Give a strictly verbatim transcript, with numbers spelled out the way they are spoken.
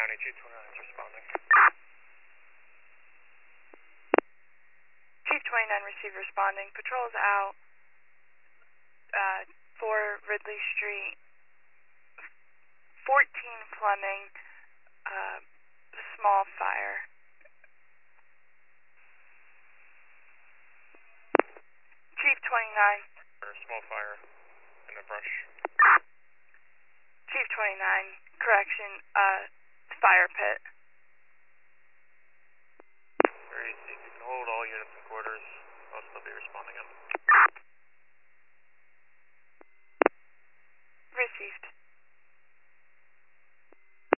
County, Chief twenty-nine is responding. Chief twenty-nine received responding. Patrol's out. Uh, four Ridley Street. fourteen Fleming. Uh, small fire. Chief twenty-nine. Small fire in the brush. Chief twenty-nine, correction, uh, fire pit.